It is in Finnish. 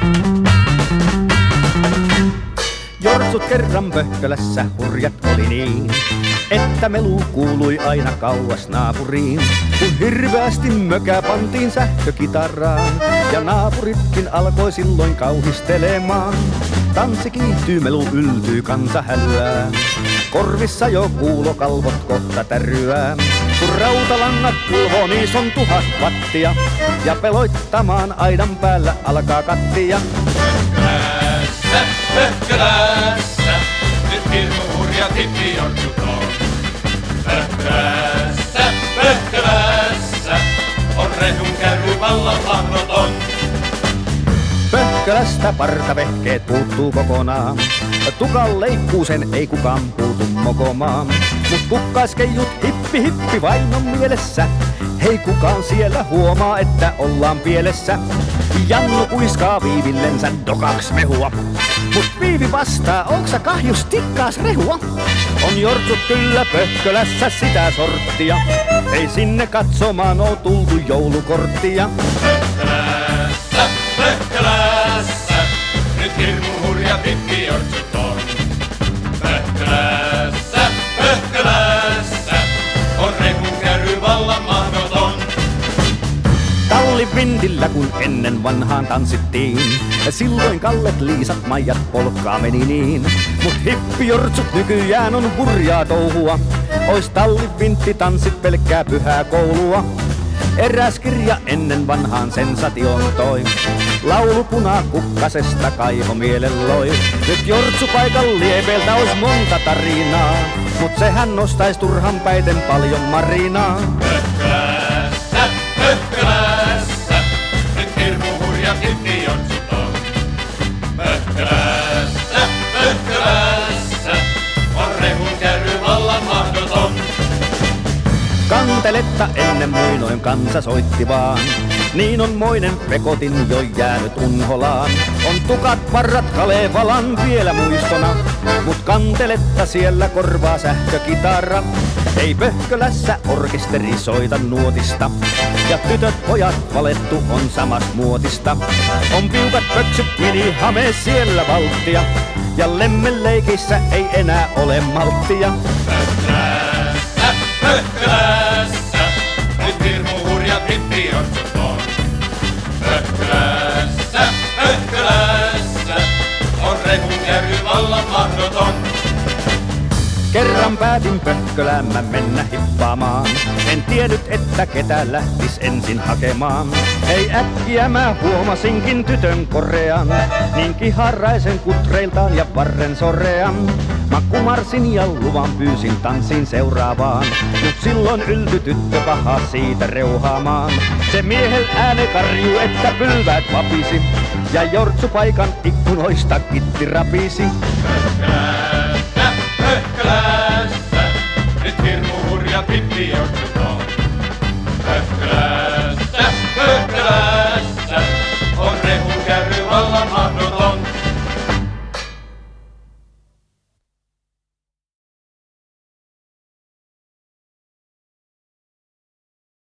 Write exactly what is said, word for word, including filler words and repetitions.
Jortsut kerran Pöhkölässä hurjat oli niin, että melu kuului aina kauas naapuriin. Kun hirveästi mökä pantiin sähkökitaraan, ja naapuritkin alkoi silloin kauhistelemaan. Tanssi kiihtyy, melu yltyy, kansa hälyää. Korvissa jo kuulokalvot kohta täryää. Kun rautalangat pulvoo, niis on tuhat wattia, ja peloittamaan aidan päällä alkaa kattia. Pöhkölässä, Pöhkölässä, nyt hirmu hurjat hippijortsut on. Pöhkölässä, Pöhkölässä, on rehun kärry vallan mahdoton. Pöhkölästä partavehkeet puuttuu kokonaan. Tukan leikkuusen ei kukaan puutu mokomaan. Mut kukkaiskejut hippi hippi vain on mielessä. Hei kukaan siellä huomaa, että ollaan pielessä. Jannu kuiskaa Viivillensä dokaks mehua. Mut Viivi vastaa, onks sä kahjus tikkaas rehua? On jortsut kyllä Pöhkölässä sitä sorttia. Ei sinne katsomaan oo tultu joulukorttia. Pöhkölässä, Pöhkölässä, nyt hirmu hurjat hippijortsut on. Pöhkölässä, Pöhkölässä, on rehun kärry vallan mahdoton. Tallivintillä kun ennen vanhaan tanssittiin, silloin Kallet, Liisat, Maijat polkkaa meni niin. Mut hippijortsut nykyään on hurjaa touhua, ois tallivintti tanssit pelkkää pyhää koulua. Eräs kirja ennen vanhaan sensation toi, laulu punakukkasesta kaivo mielen loi. Nyt jortsupaikan liepeiltä ois monta tarinaa, mut sehän nostais turhan päiten paljon marinaa. Pöhkölässä, Pöhkölässä, nyt hirmu hurjat hippijortsut on. Pöhkölässä, Pöhkölässä, on rehun kärry vallan mahdoton. Kanteletta ennen muinoin kansa soitti vaan, niin on moinen pekotin jo jäänyt unholaan. On tukat varrat Kalevalan vielä muistona, mut kanteletta siellä korvaa sähkökitara. Ei Pöhkölässä orkesteri soita nuotista, ja tytöt pojat valettu on samas muotista. On piukat pöksyt minihame siellä valttia, ja lemmenleikissä ei enää ole malttia. Pöhkölässä, Pöhkölässä, nyt hirmu hurjat hippijortsut on. Pöhkölässä, Pöhkölässä, on rehun kärry vallan mahdoton. Kerran päätin Pöhkölään mä mennä hippaamaan. En tiennyt, että ketä lähtis ensin hakemaan. Ei äkkiä mä huomasinkin tytön korean, niin kiharaisen kutreiltaan ja varren sorean. Mä kumarsin ja luvan pyysin tanssiin seuraavaan, mut silloin ylty tyttö paha siitä reuhaamaan. Se miehel ääne karjuu, että pylväät vapisi, ja jortsupaikan ikkunoista kitti rapisi. Pöhkölässä,